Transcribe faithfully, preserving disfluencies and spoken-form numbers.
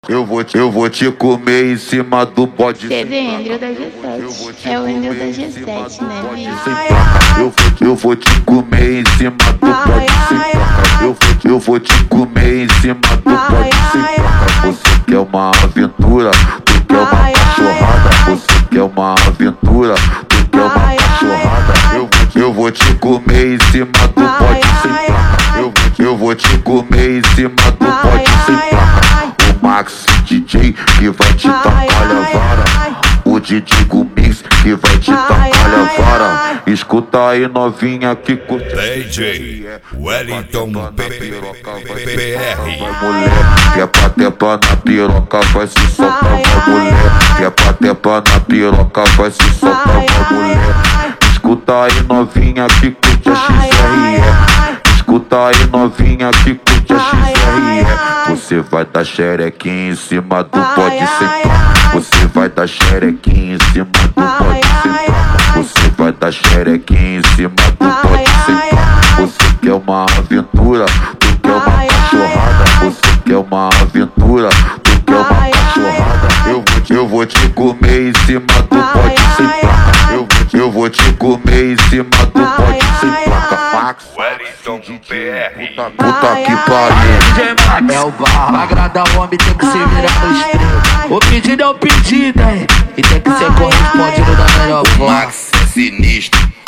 Eu vou, te, eu vou te comer em cima do bode. C D Andrew da G sete. É o Andrew da G sete, né, bicho? Eu vou, eu vou te comer em cima do bode sem placa. Eu vou, eu vou te comer em cima do bode sem placa. Você quer uma aventura, tu quer uma cachorrada. Você quer uma aventura, tu quer uma cachorrada. Eu vou, eu vou te comer em cima do bode sem placa. Eu vou, eu vou te comer em cima do bode sem placa. O Max D J que vai te tacar a vara. O Didi Gumix que vai te tacar a vara. Escuta aí novinha que curte D J Wellington P R. Vai mulher, quer pra tepa na piroca, vai se soltar, vai mulher. Quer pra tepa na piroca, vai se soltar, vai mulher. Escuta aí novinha que curte a X R E. Escuta aí novinha que curte a X R E. Você vai dar xerequinha em cima do bode sem placa. Você vai dar xerequinha em cima do bode sem placa. Você vai dar xerequinha em cima do bode sem placa. Você quer uma aventura, tu quer uma cachorrada. Você quer uma aventura, tu quer uma cachorrada. Eu vou, te, eu vou te comer em cima do bode sem placa. Eu vou, eu vou te comer em cima do bode sem placa. Max Wellington P R. Puta, puta que pariu. É o bar, pra agradar o homem tem que se virar no extremo. O pedido é o pedido, hein? E tem que ser correspondido da melhor forma. Max é sinistro.